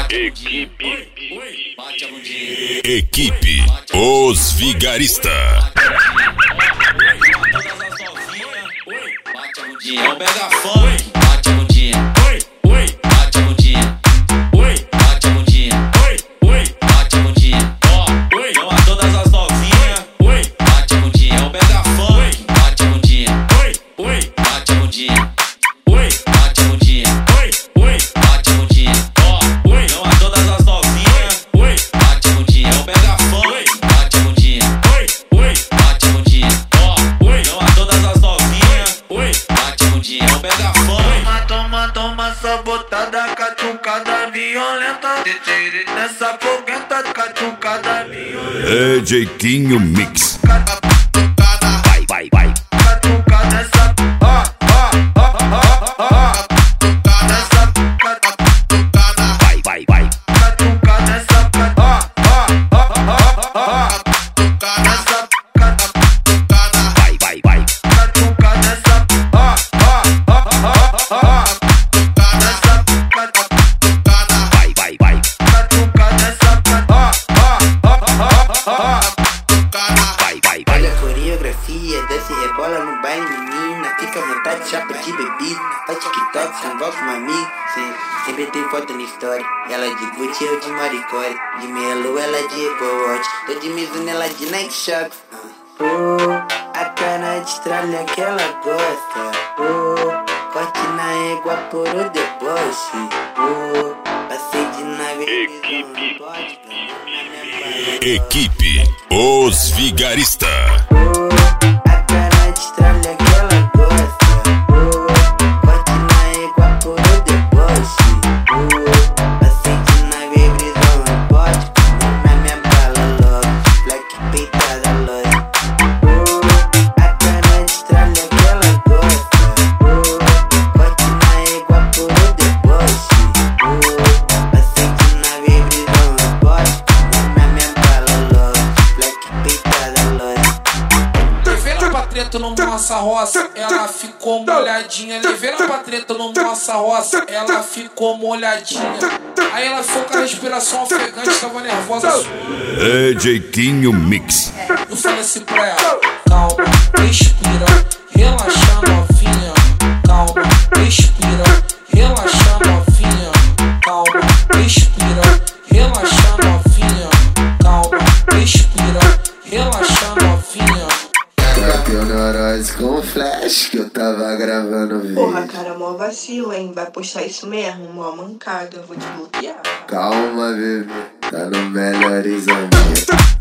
Equipe Os Vigarista. É o mega funk. Bate a bundinha. Bate a bundinha. Bate a bundinha. Bate a bundinha. Chama todas as novinhas. Bate a bundinha. É o mega funk. Bate a bundinha. Bate a bundinha. Bate a bundinha. Bate a bundinha. Chama todas as novinhas. Bate a bundinha. É o mega funk. Bate a bundinha. Bate a bundinha. Chama todas as novinhas. Bate a bundinha. É o mega funk. Toma essa botada, catucada violenta. Nessa foguenta, catucada violenta. É Jeitinho Mix. Vai. Catucada essa, nessa Vai. catucada essa, nessa catucada essa, Olha a coreografia, desce e rebola no baile, menina. Fica à vontade, chapa de bebida. Faz TikTok, convoca uma amiga. Sempre tem foto na história. Ela de Gucci, eu de Maricore. De Melo, ela de Apple Watch. Tô de Mizuno, ela de Nike Shox. A cara de tralha que ela gosta. Corte na égua por o deboche. Passei de nave. Equipe Os Vigarista. A cara de tralha que ela gosta. Corte na égua por o deboche. Passei de nave, brisão no pote. Na minha bala logo, black peitada loja. A cara de tralha que ela gosta. Corte na égua por o deboche. Passei de nave, brisão no pote. Na minha bala logo, black peitada loja. Levei ela pra treta no nossa roça, ela ficou molhadinha. Levei ela pra treta no nossa roça, ela ficou molhadinha. Aí ela ficou com a respiração ofegante, tava nervosa. É Jeitinho Mix. Eu falei assim pra ela: calma, respira, relaxa novinha. Calma, respira, relaxa novinha. Calma, respira, relaxa novinha. Calma, respira, relaxa novinha. Bateu neurose com flash que eu tava gravando vídeo. Porra, cara, mó vacilo, hein? Vai postar isso mesmo? Mó mancada, eu vou te bloquear. Calma, bebê, tá no melhores ambientes.